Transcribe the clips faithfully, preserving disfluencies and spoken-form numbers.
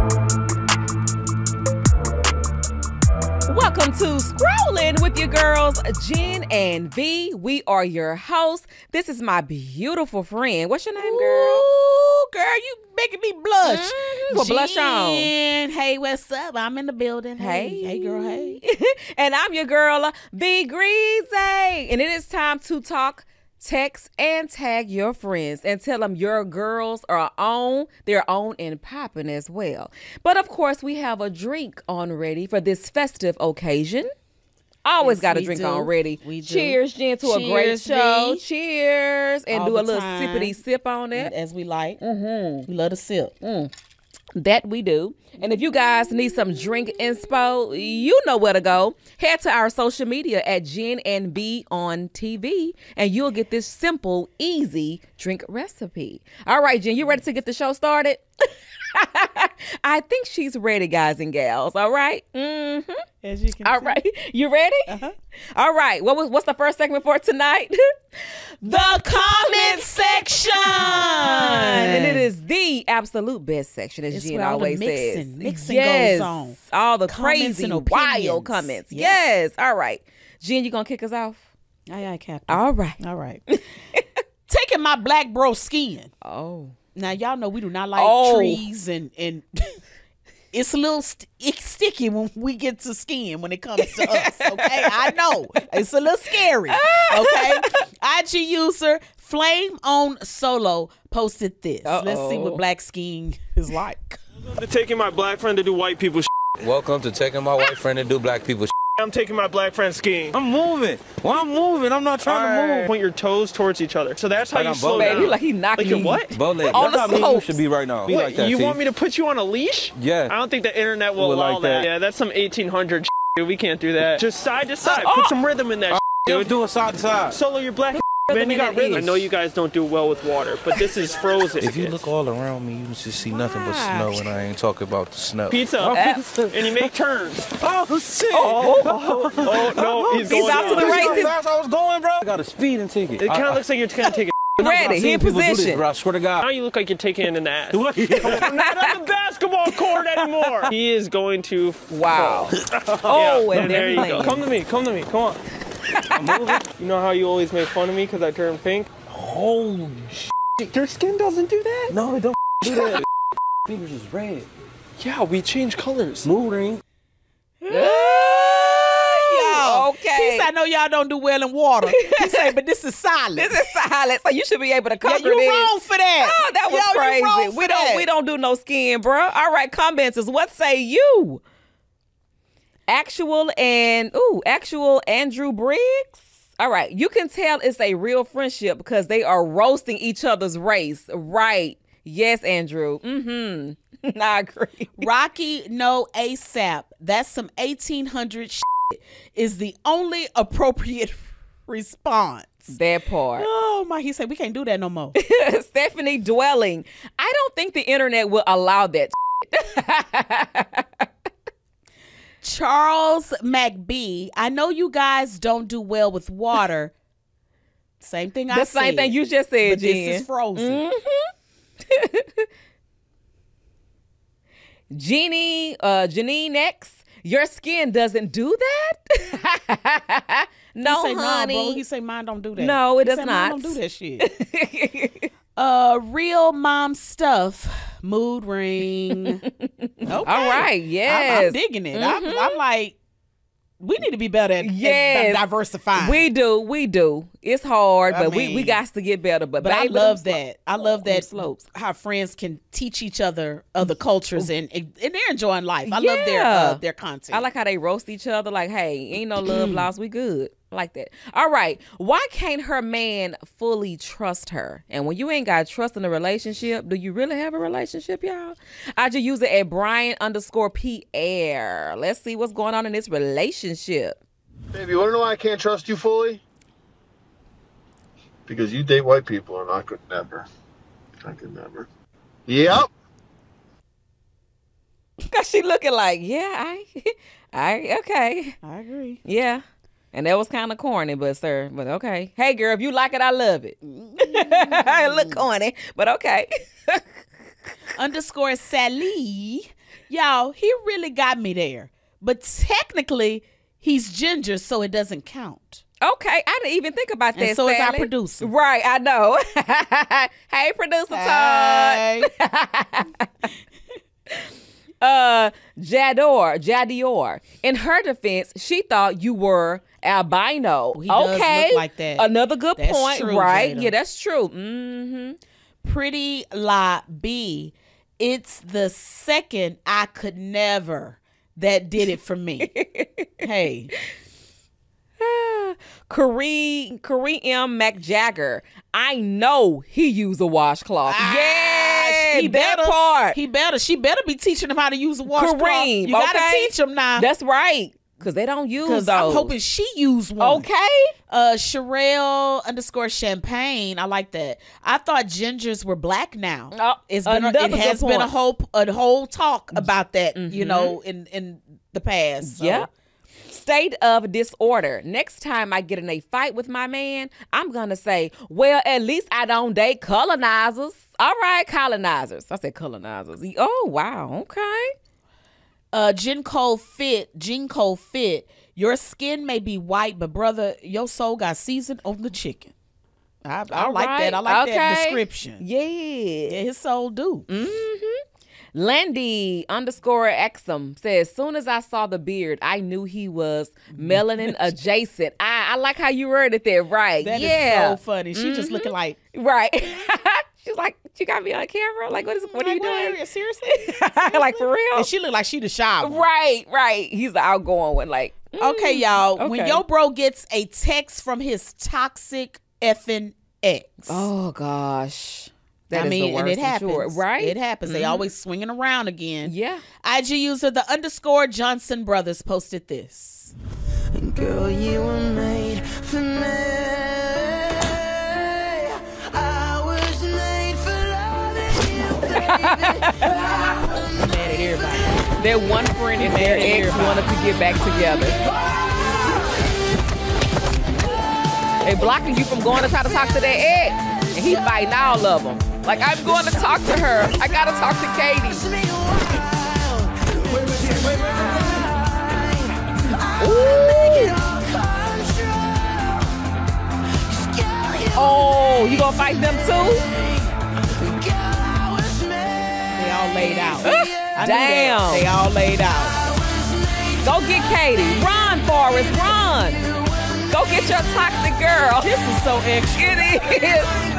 Welcome to Scrolling with your girls, Jen and V. We are your hosts. This is my beautiful friend. What's your name, girl? Ooh, girl, you making me blush. Mm-hmm. Well, blush on. Hey, what's up? I'm in the building. Hey, Hey. hey, girl, hey. And I'm your girl, V Greasy. And it is time to talk, text, and tag your friends and tell them your girls are on, they're on and popping as well. But of course, we have a drink on ready for this festive occasion. Always Yes, got a we drink do. on ready. We do. Cheers, Jen, to a great Cheers, show. V. Cheers. And All do a the little time. sippity sip on it. As we like. Mm-hmm. We love to sip. That we do. And if you guys need some drink inspo, you know where to go. Head to our social media at Jen and B on T V, and you'll get this simple, easy drink recipe. All right, Jen, you ready to get the show started? I think she's ready, guys and gals. All right? Mm-hmm. As you can All see. right. You ready? Uh-huh. All right. What was what's the first segment for tonight? The comment section. And it is the absolute best section, as It's Jen where all the always mixing- says. mixing yes. goes on. All the Comments crazy, and wild opinions. comments. Yeah. Yes. All right. Jen, you gonna kick us off? Aye, aye, Captain. All right. All right. Taking my black bro skin. Oh. Now, y'all know we do not like Oh. trees and... and it's a little st- it's sticky when we get to skin when it comes to us, okay? I know. It's a little scary, okay? I G user Flame on Solo posted this. Let's see Uh-oh. what black skin is like. I'm taking my black friend to do white people shit. Welcome to taking my white friend to do black people shit. I'm taking my black friend skiing. I'm moving. Well, I'm moving. I'm not trying to move. Point your toes towards each other. So that's how Like you I'm slow bow-legged. down. Baby, like he knocking Like you're you. what? Bow leg. On That's the how me and you slopes. should be right now. Be What, like that, you T. want me to put you on a leash? Yeah. I don't think the internet will Would allow like that. that. Yeah, that's some eighteen hundred shit, dude. We can't do that. Just side to side. Put some rhythm in that shit, Let's dude. do it side to side. Solo, you're black. Man, you got in it rhythm. I is. know you guys don't do well with water, but this is frozen. If you look all around me, you just see nothing but snow, and I ain't talking about the snow. Pizza, and you make turns. Oh, shit. Oh, oh, oh no, he's, He's going out to down. the You see races. how fast I was going, bro? I got a speeding ticket. It kind I- of looks like you're kind of taking. I- Ready. I've He seen in people do this, position. bro. I swear to Now God. you look like you're taking it in the ass. We're not on the basketball court anymore. He is going to. Wow. fall. Oh, Yeah, and there there you he go. lands. Come to me. Come to me. Come on. I'm moving. You know how you always make fun of me because I turn pink? Holy shit. Your skin doesn't do that. No, it don't do that. Fingers is red. Yeah, we change colors. Mood ring. Y'all. Okay. He said, I know y'all don't do well in water. He said, but this is silent. This is silence, so you should be able to Yeah, cover you this. wrong for that. Oh, that was Yo, you wrong crazy. for We don't that. we don't do no skin, bruh. All right, commenters, what say you? Actual and ooh, actual Andrew Briggs. All right, you can tell it's a real friendship because they are roasting each other's race. Right. Yes, Andrew. Mm-hmm. I agree. Rocky no ASAP. That's some eighteen hundred shit is the only appropriate response. That part. Oh my, he said we can't do that no more. Stephanie Dwelling. I don't think the internet will allow that. Charles McBee. I know you guys don't do well with water. Same thing I The said. same thing you just said, but Jen. this is frozen. Jeannie, uh, Janine X, your skin doesn't do that? No, he say, honey. Nah, bro. He say mine don't do that. No, it He does say, not. Mine don't do that shit. uh, real mom stuff. Mood ring. Okay. All right, I'm, yes. I'm digging it. I'm, I'm like, we need to be better at, Yes. at diversifying. We do, we do. It's hard, I but we, we mean, got to get better. But, But I baby, love them that. I love them that slopes. how friends can teach each other other cultures and and they're enjoying life. I love their Yeah. uh, their content. I like how they roast each other. Like, hey, ain't no love lost. We good. I like that. All right. Why can't her man fully trust her? And when you ain't got trust in a relationship, do you really have a relationship, y'all? I just use it at Brian underscore Pierre. Let's see what's going on in this relationship. Baby, you want to know why I can't trust you fully? Because you date white people, and I could never. I could never. Yep. Cause she looking like, yeah, I, I, okay, I agree. yeah. And that was kind of corny, but sir, but okay. Hey, girl, if you like it, I love it. It look corny, but okay. Underscore Sally Y'all, he really got me there. But technically, he's ginger, so it doesn't count. Okay, I didn't even think about that. And so is our Sally. producer. Right, I know. Hey, producer Todd. Hey. uh, Jador, Jadior. In her defense, she thought you were albino. He does okay, look like that. Another good That's point, true, right? Jada. Yeah, that's true. Mm-hmm. Pretty La B. It's the second I could never that did it for me. Hey. Kareem, Kareem M. McJagger. I know he used a washcloth. Ah, yeah, he that better, part. He better. She better be teaching him how to use a washcloth. Kareem, You gotta okay? teach him now. That's right. Because they don't use Because those. I'm hoping she used one. Okay. Uh, Sherelle underscore Champagne. I like that. I thought gingers were black now. Oh, it's been a, another it has good been a point. whole a whole talk about that. Mm-hmm. You know, in in the past. So. Yeah. State of disorder. Next time I get in a fight with my man, I'm going to say, well, at least I don't date colonizers. All right, colonizers. I said colonizers. Oh, wow. Okay. Uh, Jen Cole Fit, Jen Cole Fit. Your skin may be white, but brother, your soul got seasoned on the chicken. I, I All like right. that. I like that Okay. description. Yeah. Yeah, his soul do. Mm-hmm. Landy underscore Exum says, soon as I saw the beard, I knew he was melanin adjacent. I, I like how you worded that right. That yeah. is so funny. She just looking like, Right. She's like, you got me on camera? Like, what is what are you like, doing? what? Seriously? Like, for real? And she looked like she the shy one. Right, right. He's the outgoing one. Like, mm, Okay, y'all. When okay. your bro gets a text from his toxic effing ex. Oh, gosh. That I is mean, the and worst, it I'm happens. sure. Right? It happens. They always swinging around again. Yeah. I G user the underscore Johnson brothers posted this. Girl, you were made for me. I was made for loving you, baby. Mad at everybody. Their one friend and their Married ex everybody. wanted to get back together. They blocking you from going to try to talk to their ex. And he fighting all of them. Like, I'm going to talk to her. I got to talk to Katie. Ooh. Oh, you gonna fight them too? They all laid out. I knew that. Damn. They all laid out. Go get Katie. Run, Forrest, run. Go get your toxic girl. This is so extra. It is.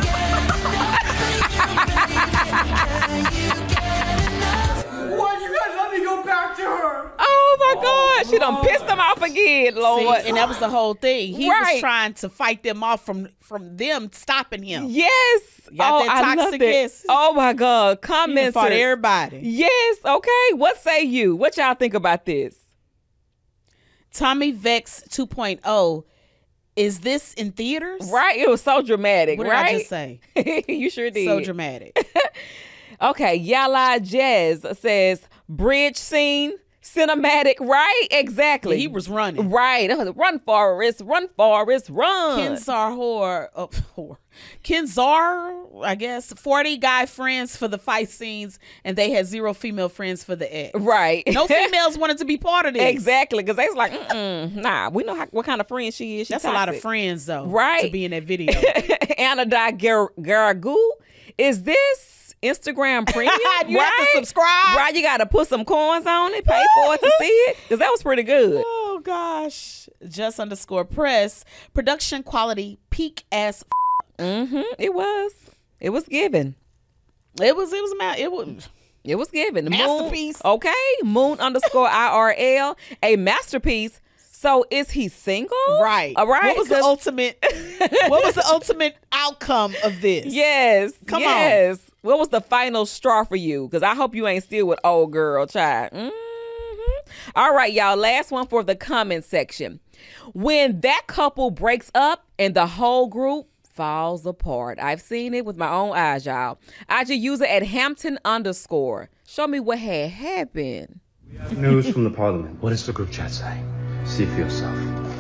Why'd you guys let me go back to her? Oh my God. She done pissed them off again, Lord. See, and that was the whole thing. He Right. was trying to fight them off from from them stopping him. Yes. Got oh, that I love toxic that. ass. Oh my God. He done Comments. fought everybody. Yes. Okay. What say you? What y'all think about this? Tommy Vex two point oh. Is this in theaters? Right. It was so dramatic, What did right? I just say? You sure did. So dramatic. Okay, Yala Jazz says bridge scene, cinematic, right? Exactly. Yeah, he was running. Right. That was, run, Forrest, run, Forrest, run. Kenzar Hor, oh, Hor. Kenzar, I guess, forty guy friends for the fight scenes, and they had zero female friends for the ex. Right. No females wanted to be part of this. Exactly, because they was like, mm-mm, nah, we know how, what kind of friend she is. She That's a lot of toxic. friends, though, Right. to be in that video. Anna Di Gar- Garagoo, is this Instagram premium? You have to Right? subscribe. Right, you got to put some coins on it, pay for it to see it, because that was pretty good. Oh, gosh. Just underscore press. Production quality, peak ass. Mm-hmm. It was. It was given. It was, it was, ma- it was. It was given. Moon- Masterpiece. okay. Moon underscore I R L. A masterpiece. So is he single? Right. All right. What was the 'Cause- ultimate, what was the ultimate outcome of this? Yes. Come yes. What was the final straw for you? Because I hope you ain't still with old girl, child. Mm-hmm. All right, y'all. Last one for the comment section. When that couple breaks up and the whole group falls apart. I've seen it with my own eyes, y'all. I G user at Hampton underscore. Show me what had happened. News from the parliament. What does the group chat say? See for yourself.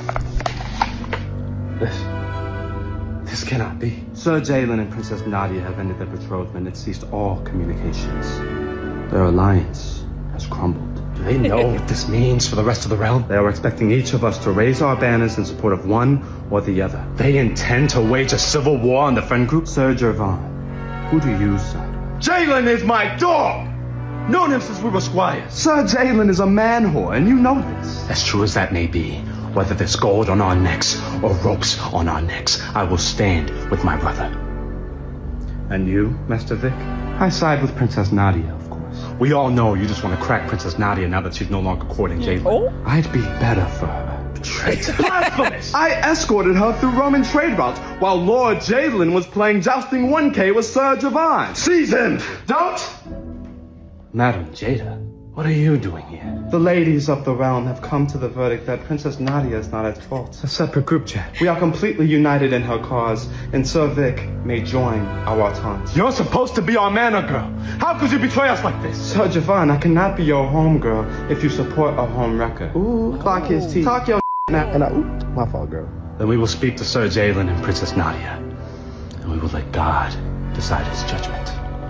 This. This cannot be. Sir Jalen and Princess Nadia have ended their betrothment and ceased all communications. Their alliance has crumbled. Do they know what this means for the rest of the realm? They are expecting each of us to raise our banners in support of one or the other. They intend to wage a civil war on the friend group. Sir Gervon, who do you side with? Jalen is my dog! Known him since we were squires. Sir Jalen is a man whore, and you know this. As true as that may be, whether there's gold on our necks or ropes on our necks, I will stand with my brother. And you, Master Vic? I side with Princess Nadia, of course. We all know you just want to crack Princess Nadia now that she's no longer courting Jalen. Oh? I'd be better for her. Traitor. Blasphemous! I escorted her through Roman trade routes while Lord Jalen was playing Jousting one K with Sir Gervon. Seize him! Don't! Madam Jada, what are you doing here? The ladies of the realm have come to the verdict that Princess Nadia is not at fault. A separate group chat. We are completely united in her cause, and Sir Vic may join our entente. You're supposed to be our manor girl. How could you betray us like this? Sir Gervon, I cannot be your home girl if you support a home wrecker. Ooh, clock his teeth. Talk your now. And I, ooh, my fault, girl. Then we will speak to Sir Jalen and Princess Nadia, and we will let God decide his judgment.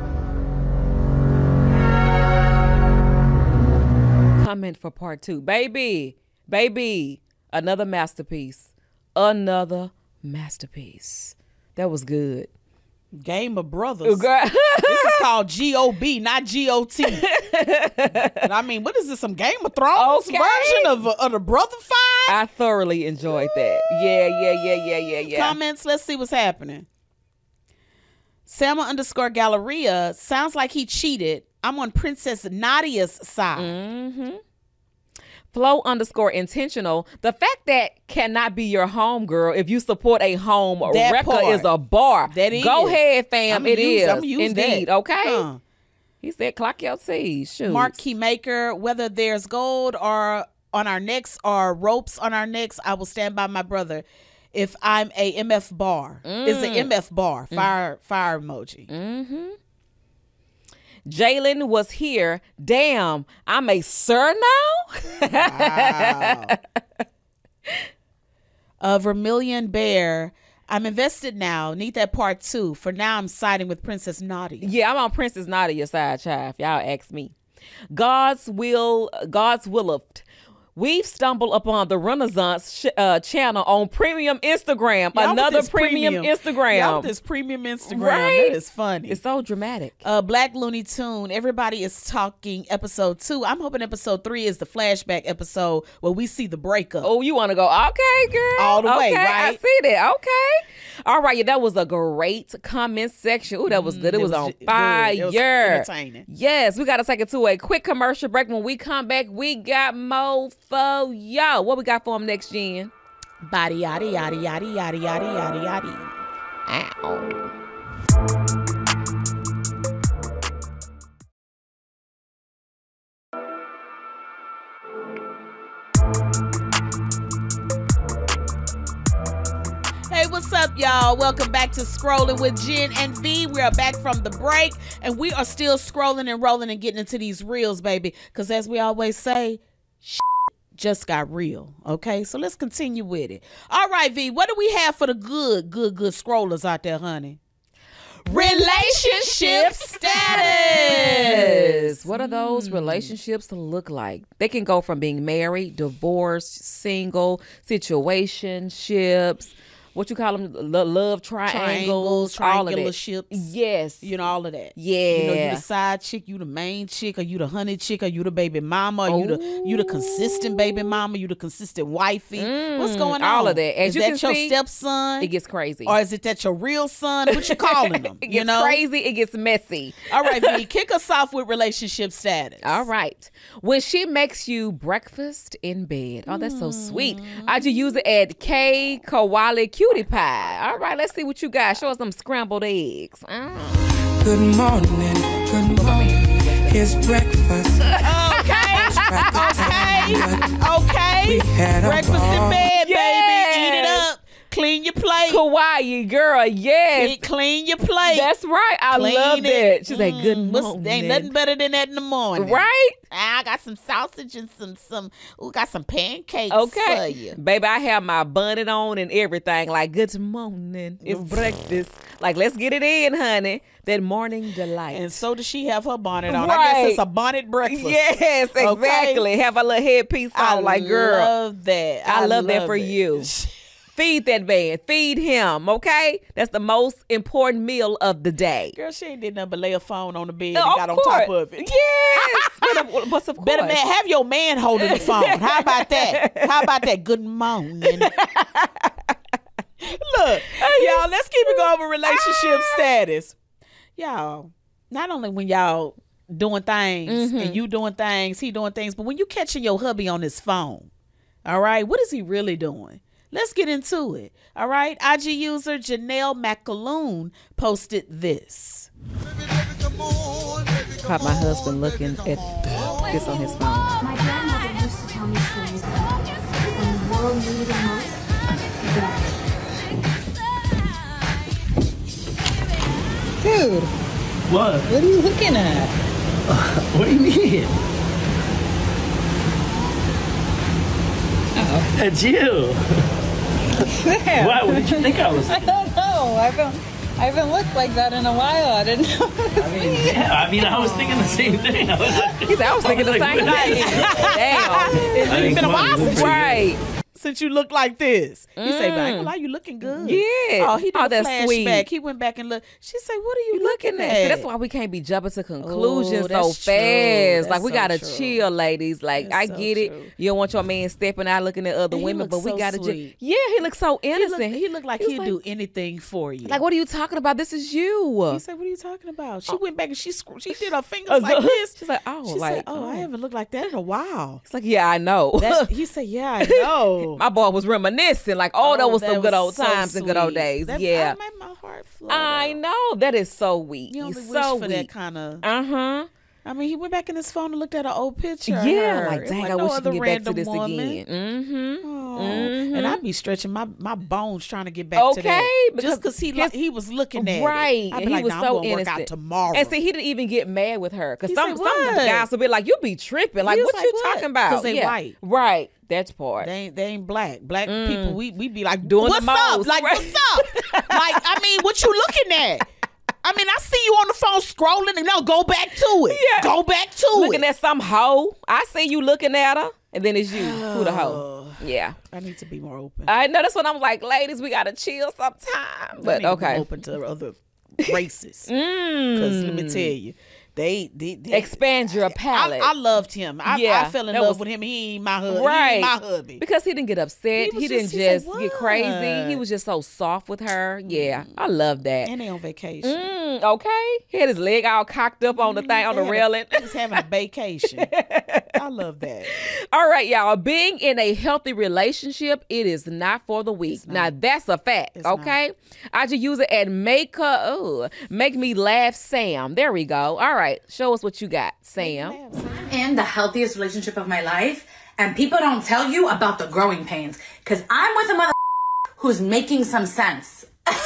Comment for part two. Baby, baby, another masterpiece. Another masterpiece. That was good. Game of Brothers. Girl. This is called G O B, not G O T. And I mean, what is this, some Game of Thrones Okay. version of, uh, of the Brother Fight? I thoroughly enjoyed that. Yeah, yeah, yeah, yeah, yeah, yeah. Comments, let's see what's happening. Selma underscore Galleria, sounds like he cheated. I'm on Princess Nadia's side. Mm-hmm. Flow underscore intentional. The fact that cannot be your home girl if you support a home That wrecker part. is a bar. That is. Go ahead, fam. I'ma It use- is. I'ma use Indeed. that. Okay. Huh. He said, clock your T's. Shoot. Mark Keymaker, whether there's gold or on our necks or ropes on our necks, I will stand by my brother. If I'm a M F bar, it's an M F bar. Fire, fire emoji. Mm-hmm. Jalen was here. Damn, I'm a sir now? Wow. uh, Vermilion Bear, I'm invested now. Need that part two. For now, I'm siding with Princess Nadia. Yeah, I'm on Princess Nadia's side, child. If y'all ask me. God's will, God's Willift. We've stumbled upon the Renaissance sh- uh, channel on premium Instagram. Y'all with Another this premium, Instagram. Y'all with this premium Instagram. Right? That is funny. It's so dramatic. Uh, Black Looney Tune, everybody is talking episode two. I'm hoping episode three is the flashback episode where we see the breakup. Oh, you want to go, okay, girl. All the way, okay, I right? see that. Okay. All right. Yeah, that was a great comment section. Ooh, that was good. It, it was, was on good. fire. It was entertaining. Yes, we got to take it to a quick commercial break. When we come back, we got more for y'all. What we got for them next, Jen? Body, yaddy, yaddy, yaddy, yaddy, yaddy, yaddy, yaddy. Ow. Hey, what's up, y'all? Welcome back to Scrolling with Jen and V. We are back from the break, and we are still scrolling and rolling and getting into these reels, baby. Because as we always say, shit just got real. Okay, so let's continue with it. All right, V, what do we have for the good, good, good scrollers out there, honey? Relationship status. What are those relationships look like? They can go from being married, divorced, single, situationships. What you call them? Lo- love triangles, Triangles, all of triangular that. ships. Yes. You know, all of that. Yeah. You know, you the side chick, you the main chick, or you the honey chick, or you the baby mama, or you the you the consistent baby mama, you the consistent wifey. What's going on? all of that. As is you that can your see, stepson? It gets crazy. Or is it that your real son? What you calling them? It gets you know? crazy. It gets messy. All right, V, kick us off with relationship status. All right. When she makes you breakfast in bed. Oh, that's so sweet. I just use it at K Kawali Cutie Pie. All right, let's see what you got. Show us some scrambled eggs. Mm. Good morning, good morning. Here's breakfast. Okay, okay, okay. We had a Breakfast in ball. bed, Yes. baby. Eat it up. clean your plate. Kauai, girl, yes. Clean, clean your plate. That's right. I Clean love it. that. She's like, good Mm, what's- morning. Ain't nothing better than that in the morning. Right? I got some sausage and some, some ooh, got some pancakes Okay. for you. Baby, I have my bonnet on and everything. Like, good morning. It's breakfast. Like, let's get it in, honey. That morning delight. And so does she have her bonnet on. I Right. guess it's a bonnet breakfast. Yes, Okay? exactly. Have a little headpiece on. I like, girl. love that. I, love, that for it. you. Feed that man. Feed him, okay? That's the most important meal of the day. Girl, she ain't did nothing but lay a phone on the bed Uh, and of got on course. top of it. Yes. but, of, but of course. Better man, have your man holding the phone. How about that? How about that? Good morning. Look, y'all, let's keep it going with relationship status. Y'all, not only when y'all doing things Mm-hmm. and you doing things, he doing things, but when you catching your hubby on his phone, all right, what is he really doing? Let's get into it. All right, I G user Janelle McAloon posted this. Caught my husband looking at this on his phone. My grandmother used to tell me stories about when the world needed it most. That Dude, What? what are you looking at? What do you mean? Oh. It's you. Damn. What? What did you think I was? I don't know. I haven't, I haven't looked like that in a while. I didn't know. I mean, yeah. I mean, I was thinking the same thing. I was like, He said, I was thinking the like, same what? thing. Damn. I mean, been a come on, while you look since- pretty Right. Since you look like this, he say, "But I ain't gonna Mm. lie, you looking good." Yeah. Oh, he did Oh, a that's flashback. sweet. He went back and looked. She said, "What are you, You looking, looking at?" at? See, that's why we can't be jumping to conclusions Oh, so that's true. fast. Like, That's we so gotta true. chill, ladies. Like, That's I so get true. it. You don't want your man stepping out looking at other And he women, looks but we so gotta just. sweet. Yeah, he looks so He innocent. looked, he looked like He was he'd like- do anything for you. Like, what are you talking about? This is you. He said, "What are you talking about?" She went back and she scr- she did her fingers Uh, like this. She's like, oh, She like, said, "Oh, I haven't looked like that in a while." It's like, yeah, I know. That, he said, "Yeah, I know." My boy was reminiscing, like, oh, that was that some good old so times and good old sweet. days. That, yeah, I made my heart flutter. I know. That is so weak. You only He's wish so for that weak. kind of. Uh huh. I mean, he went back in his phone and looked at an old picture. of Yeah, her. like, It dang, wasn't I no wish we other could get back to random this woman. again. Mm-hmm. Oh, Mhm. and I'd be stretching my, my bones trying to get back to Okay, that. because Just because he his- like, he was looking at Right. it. I'd be And like, he was nah, so I'm gonna work innocent. out tomorrow. And see, he didn't even get mad with her because He some said, some "What?" guys will be like, "You be tripping. Like, He was what like, you "What?" talking about?" 'Cause they yeah. white. Right. That's part. They ain't, they ain't black. Black people, we we be like, Doing the what's up? most, Like, right? what's up? Like, I mean, what you looking at? I mean, I see you on the phone scrolling, and now go back to it. Yeah. Go back to Looking it. at some hoe. I see you looking at her, and then it's you. Who the hoe? Yeah. I need to be more open. I know. That's what I'm like, ladies. We gotta chill sometime. I But need to be okay. open to other races. Because let me tell you, they, they, they Expand your palate. I, I loved him. I, Yeah, I fell in that love was- with him. He ain't my husband. Right. He ain't my hubby. Because he didn't get upset. He was He, didn't just- he said, just get crazy. "What?" He was just so soft with her. Yeah. I love that. And they on vacation. Mm, okay. He had his leg all cocked up on the thing, on the They had a- railing. He was having a vacation. I love that. All right, y'all. Being in a healthy relationship, it is not for the weak. Now, that's a fact, It's okay? I just use it at make her, oh, make me laugh, Sam. There we go. All right. Show us what you got, Sam. In the healthiest relationship of my life, and people don't tell you about the growing pains, because I'm with a mother who's making some sense.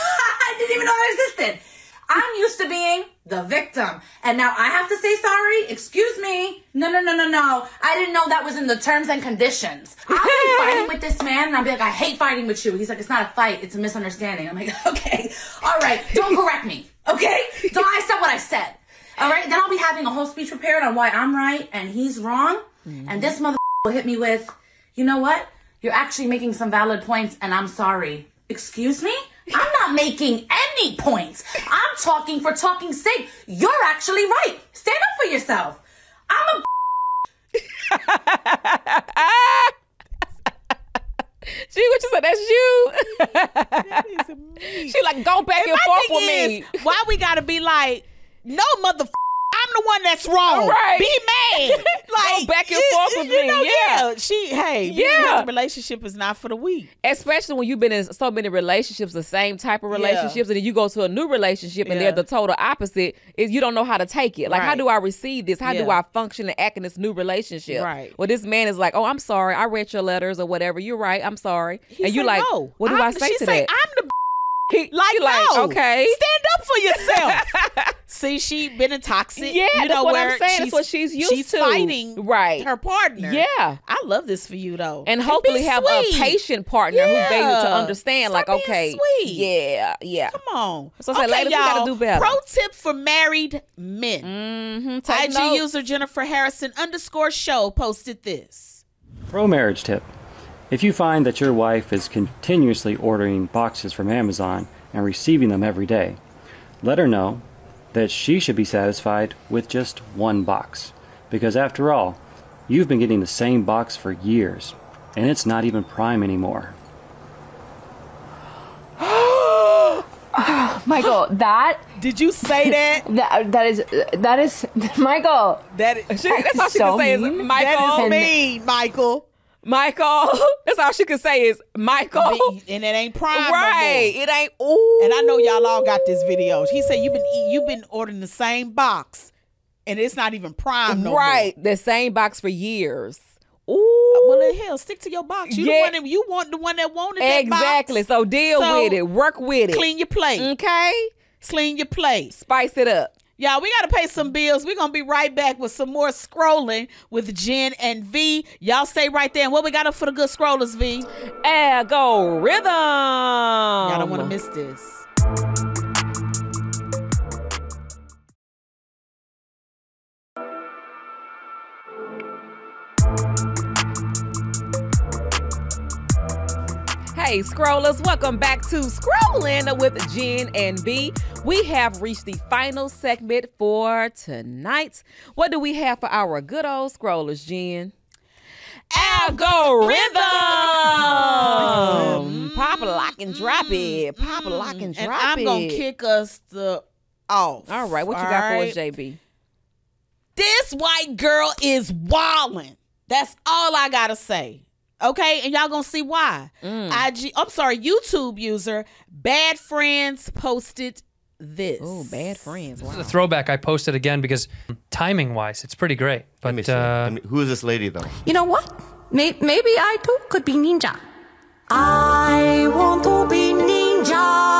I didn't even know that existed. I'm used to being the victim, and now I have to say sorry. Excuse me. No, no, no, no, no. I didn't know that was in the terms and conditions. I'll be fighting with this man, and I'll be like, I hate fighting with you. He's like, it's not a fight. It's a misunderstanding. I'm like, okay. All right. Don't correct me. Okay? So I said what I said. All right? Then I'll be having a whole speech prepared on why I'm right and he's wrong. Mm-hmm. And this mother will hit me with, you know what? You're actually making some valid points, and I'm sorry. Excuse me? I'm not making any points. I'm talking for talking's sake. You're actually right. Stand up for yourself. I'm a She what you said, that's you. That is amazing. She like, go back And and my forth thing with me. is, why we gotta be like, no, mother, I'm the one that's wrong. Right. Be mad. Like, go back and forth with you me. know, yeah. She, hey, being in a Yeah. healthy relationship is not for the weak. Especially when you've been in so many relationships, the same type of Yeah. relationships, and then you go to a new relationship and Yeah. they're the total opposite. Is you don't know how to take it. Like, how Right. do I receive this? How do Yeah. I function and act in this new relationship? Right. Well, this man is like, oh, I'm sorry. I read your letters or whatever. You're right. I'm sorry. He and you say, like, no. what do I'm, I say she to say, that? I'm the He- like, you like, no. okay. Stand up for yourself. See, she been in toxic. Yeah, you that's know, what where I'm saying. That's what she's used she's to. fighting Right. her partner. Yeah. I love this for you, though. And be hopefully have a sweet. patient partner who's able to Yeah. understand, Stop like, being okay, sweet. yeah, yeah. Come on. So I say, ladies, we y'all. gotta do better. Pro tip for married men. Mm-hmm. I Take G notes. user Jennifer Harrison underscore show posted this. Pro marriage tip. If you find that your wife is continuously ordering boxes from Amazon and receiving them every day, let her know that she should be satisfied with just one box. Because after all, you've been getting the same box for years, and it's not even Prime anymore. Michael, that did you say that? that that is that is Michael. That is, She, that's all she so can say is mean. Michael. that is And- mean, Michael. Michael. That's all she can say is Michael. And it ain't Prime no Right. more. It ain't. Ooh. And I know y'all all got this video. He said you've been you've been ordering the same box, and it's not even Prime no right. more. The same box for years. Ooh. Well, then hell, stick to your box. You Yeah. the one that, you want the one that wanted that Exactly. box. So deal So, with it. Work with it. Clean your plate. Okay. Clean your plate. Spice it up. Y'all, we got to pay some bills. We're going to be right back with some more scrolling with Jen and V. Y'all stay right there. And what we got up for the good scrollers, V? Algorithm. Y'all don't want to miss this. Hey, scrollers, welcome back to Scrolling with Jen and B. We have reached the final segment for tonight. What do we have for our good old scrollers, Jen? Algorithm! Pop a lock and drop it. Pop a lock and drop And I'm it. going to kick us the off. All right, what you All got for right? us, J B? This white girl is wildin'. That's all I got to say. Okay, and y'all gonna see why. Mm. I G, I'm sorry, YouTube user Bad Friends posted this. Oh, Bad Friends. Wow. This is a throwback. I posted again because timing wise, it's pretty great. Let me But see. uh, Let me- who is this lady, though? You know what? May- maybe I too could be ninja. I want to be ninja.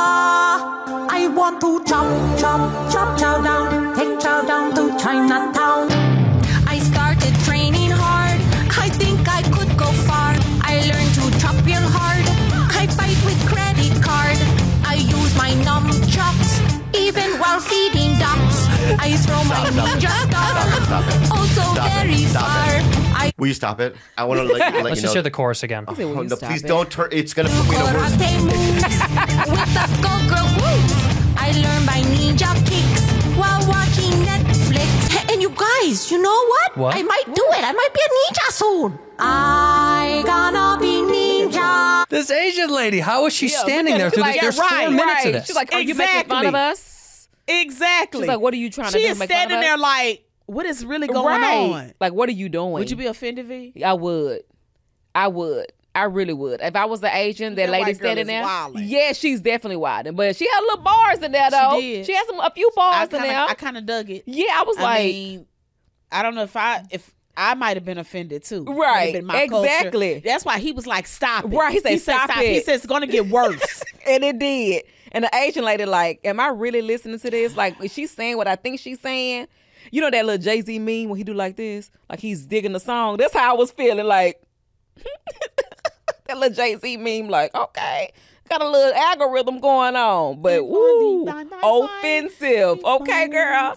I want to chop, chop, chop, chow down, take chow down to Chinatown. I started training hard. I think I could go far. I learned to chop real hard. I fight with credit card. I use my nunchucks even while feeding ducks. I throw my Stop, stop it. ninja Stop it, stop it. star. Also Stop it, very stop far. it. I Will you stop it? I want to let, you- let let's you just know. hear the chorus again. Oh, no, please don't turn. It's gonna put me in a worse. karate moves with the go-girl moves. I learned my ninja kicks while watching Netflix. And you guys, you know what? What? I might do it. I might be a ninja soon. I gonna be ninja. This Asian lady, how is she Yeah, standing look there at through it. this? Like, There's yeah, four right, minutes right. of this. She's like, are you making fun of us? Exactly. She's like, what are you trying to She do? is Make fun of standing us? there like, what is really going right. on? Like, what are you doing? Would you be offended, V? I would. I would. I really would. If I was the Asian, that, That lady white girl standing is there. wildin'. Yeah, she's definitely wilding. But she had little bars in there though. She did. She had some a few bars I in kinda, there. I kind of dug it. Yeah, I was I like, mean, I don't know if I if I might have been offended too. Might have Right, been my exactly. culture. That's why he was like, "Stop it!" Right, he said, "Stop it." He said it's going to get worse. and it did. And the Asian lady, like, am I really listening to this? Like, is she saying what I think she's saying? You know that little Jay-Z meme when he do like this? Like he's digging the song. That's how I was feeling, like that little Jay-Z meme, like, okay, got a little algorithm going on. But woo, offensive. Okay, girl.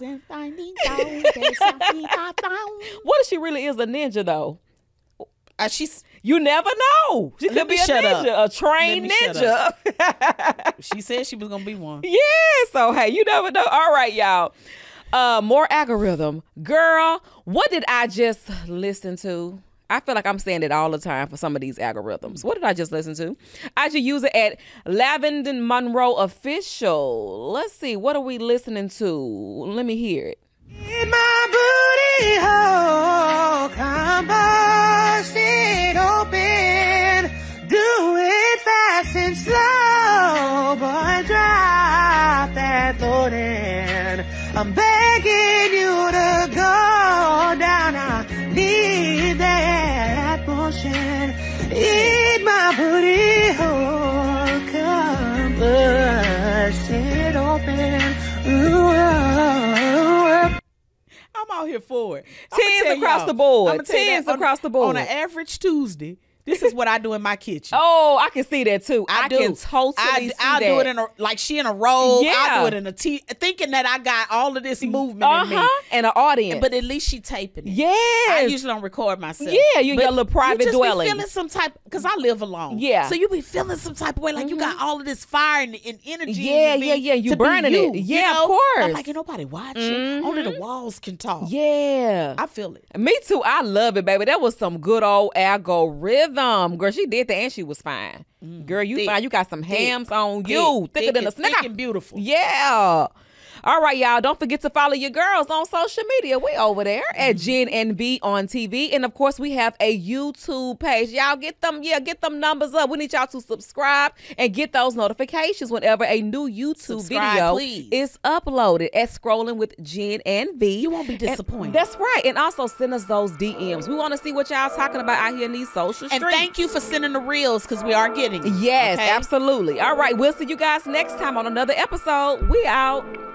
What if she really is a ninja though? Uh, she's you never know. She Let could be me a shut ninja, up. a trained Let me shut ninja. She said she was going to be one. Yeah, so hey, you never know. All right, y'all. Uh, more algorithm. Girl, what did I just listen to? I feel like I'm saying it all the time for some of these algorithms. What did I just listen to? I should use it at Lavender Monroe Official. Let's see, what are we listening to? Let me hear it. In my out here for it. I'ma Tens tell across y'all- the board. I'ma tell you Tens that on- across the board. On an average Tuesday, this is what I do in my kitchen. Oh, I can see that too. I, I do. can totally I, see I'll that. do it in a like she in a robe. Yeah. I'll do it in a t thinking that I got all of this movement in me. Uh-huh. And an audience. But at least she taping it. Yes. I usually don't record myself. Yeah, you But got a little private you just dwelling. Be feeling some type because I live alone. Yeah. So you be feeling some type of way like you got all of this fire and, and energy. Yeah, in you yeah, be- yeah. You to be burning you, it. you Yeah, know? of course. I'm like, ain't nobody watching. Only the walls can talk. Yeah. I feel it. Me too. I love it, baby. That was some good old algorithm. Girl, she did that and she was fine. Girl, you Thick. fine. You got some Thick. hams on Thick. you. Thicker Thick than a and- snicker. thick and beautiful. Yeah. All right, y'all. Don't forget to follow your girls on social media. We over there at Jen and B on T V. And of course, we have a YouTube page. Y'all get them, yeah, get them numbers up. We need y'all to subscribe and get those notifications whenever a new YouTube Subscribe, video please. is uploaded at Scrolling with Jen and V. You won't be And disappointed. that's right. And also send us those D Ms. We want to see what y'all talking about out here in these social And streets. thank you for sending the reels because we are getting it. Yes, Okay? absolutely. All right, we'll see you guys next time on another episode. We out.